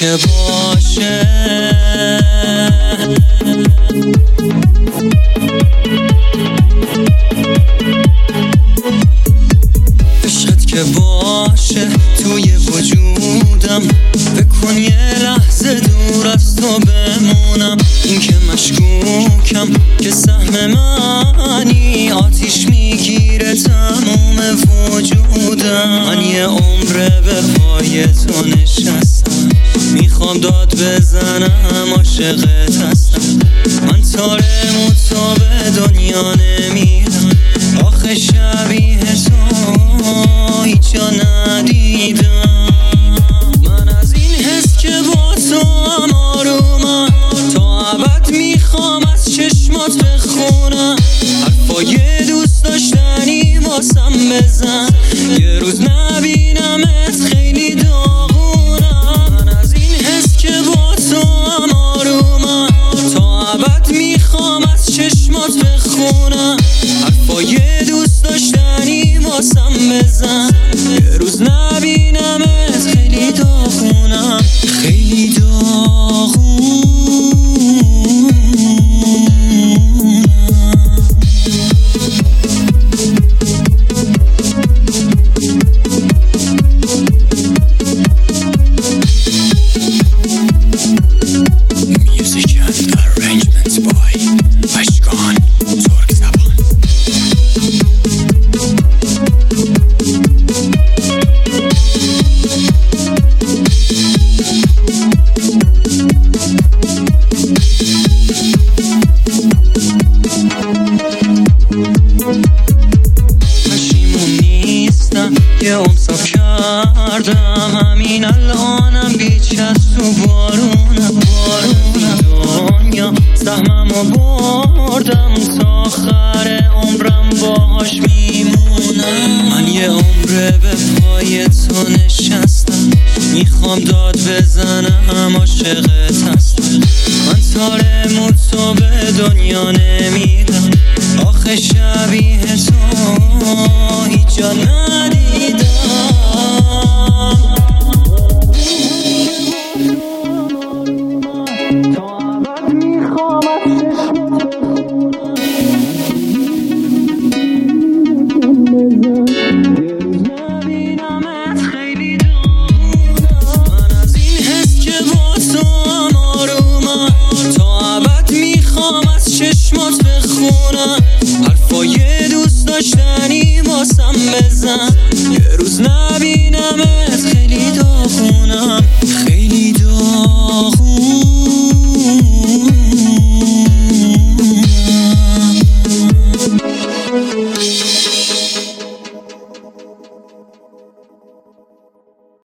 که باشه عشقت که باشه توی وجودم، بکن یه لحظه دور از تو بمونم. این که مشکوکم که سهم منی، آتیش میگیره تموم وجودم. من یه عمره به پای تو نشستم، میخوام داد بزنم عاشقت هستم. من تارم و تو به دنیا نمیرم، آخه شبیه تو هیچ جا ندیدم. من از این حس که با تو هم آرومم، تا ابد میخوام از چشمات بخونم. حرفای دوست داشتنی واسم بزن، یه روز نبینمت خیلی داغونم. من از این حس که با تو هم آرومم، تا ابد میخوام از چشمات بخونم. حرفای دوست داشتنی واسم بزن، یه روز نبینمت خیلی داغونم، خیلی داغونم. Music and arrangements by Ashkan Turk Zaban. پشیمون نیستم، یه امساف کردم، همین الانم بیچ از تو بارونم. دنیا سهممو بردم، تا آخر عمرم باهاش میمونم. من یه عمره به پای تو نشستم، میخوام داد بزنم عاشقت هستم. من تارم و تو به دنیا نمیرم، آخه شبیه تو هیچ جا ندیدم. چشمات بخونم، حرفای دوست داشتنی واسم بزن، یه روز نبینمت خیلی داغونم.